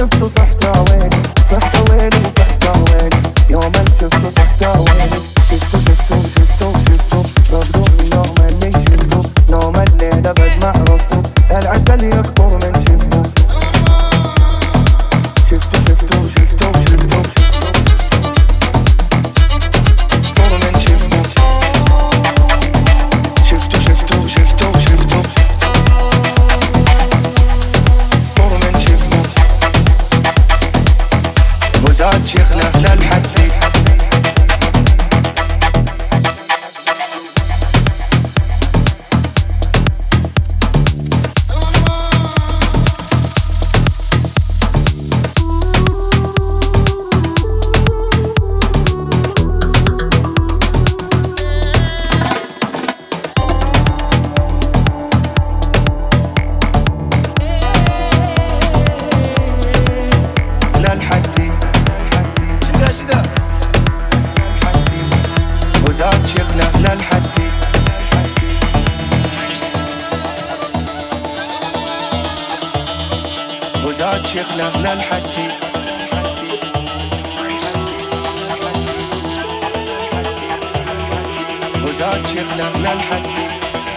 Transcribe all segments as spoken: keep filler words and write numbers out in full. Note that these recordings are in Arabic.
شفته تحت عوالي تحت عوالي وتحت عوالي يوم ما شفته تحت عوالي شفته شفته شفته شفته مبروك يوم اللي شفته يوم الليلة بجمع راسه العسل يكبر من شفته شفته شفته شفته شفته يكبر من شفته شفته شفته شفته شفته يكبر من شفته وزاد شغله للحدي وزاد شغله للحدي وزاد شغله للحدي وزاد شغله للحدي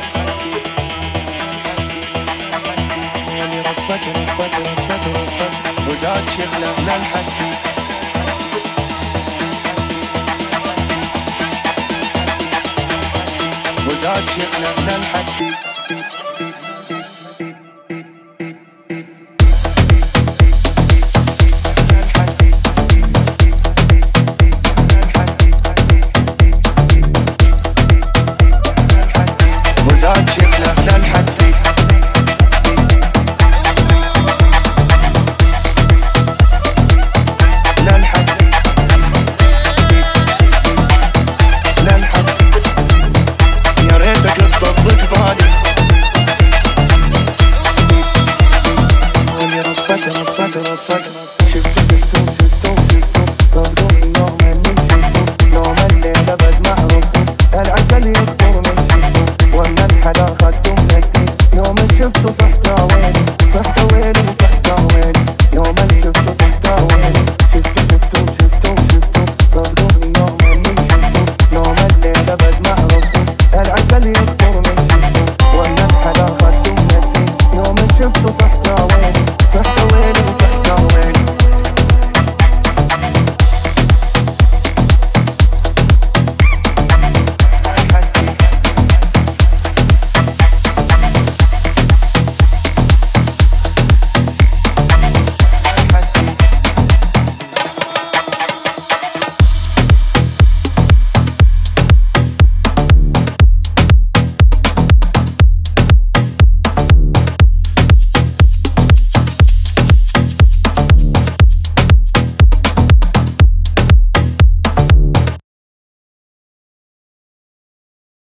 رفت رفت رفت رفت وزاد شغله للحدي وزاد شغله للحدي وزاد شغله للحدي شفته تحت عوالي تحت عوالي وتحت عوالي يوم اللي شفته تحت عوالي شفته شفته شفته شفته صدقني يوم اللي شفته يوم الليلة بجمع راسه العسل يكبر من شفته وانا الحلا خدته منتي يوم اللي شفته